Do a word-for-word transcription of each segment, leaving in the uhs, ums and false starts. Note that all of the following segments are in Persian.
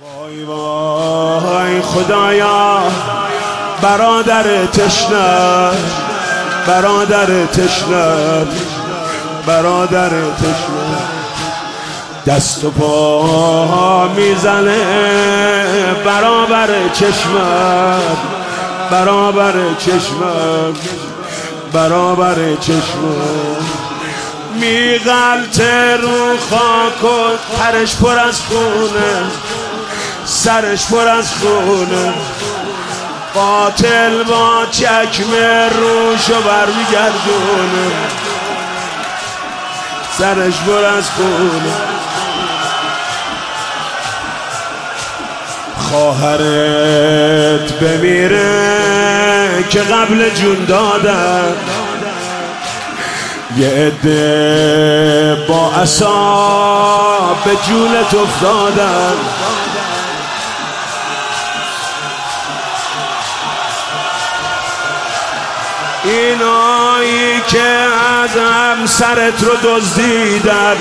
وای وای خدایا برادر تشنه برادر تشنه برادر تشنه دست و پا میزنه برابر چشمت برابر چشمت برابر چشمت میغلطه رو خاک و ترش پر از خونه سرش پر از خونه قاتل با چکمه روشو برمیگردونه سرش پر از خونه خواهرت بمیره که قبل جون دادن یه عده با عصا به جونت افتادن اینایی که از همسرت رو دزدیدن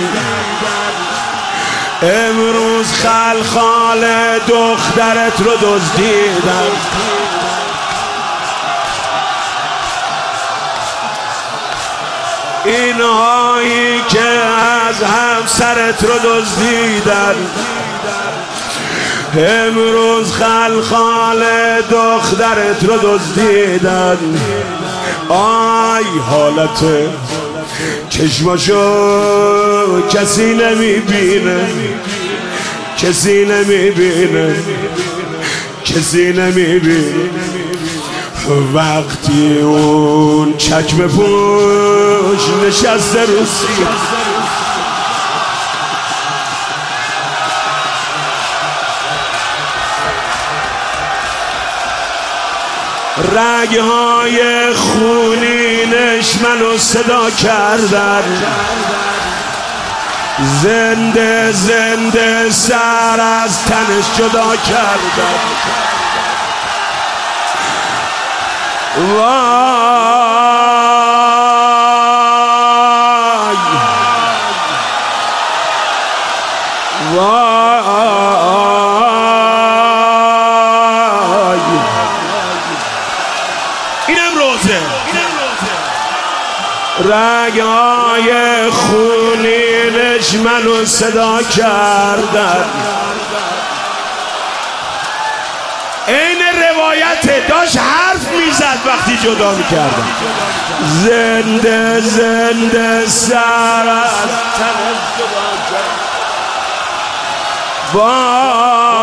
امروز خلخال دخترت رو دزدیدن اینایی که از همسرت رو دزدیدن امروز خلخال دخترت رو دزدیدن آی حالت چشماشو کسی نمیبینه کسی نمیبینه کسی نمیبینه وقتی اون چکمه پوش نشسته رو سیه رگهای خونینش منو صدا کردن زنده زنده سر از تنش جدا کردن وای وای اینم روزه رگهای خونینش منو صدا کردن این روایت داشت حرف میزد وقتی جدا میکردن زنده زنده سر از تنش جدا کردن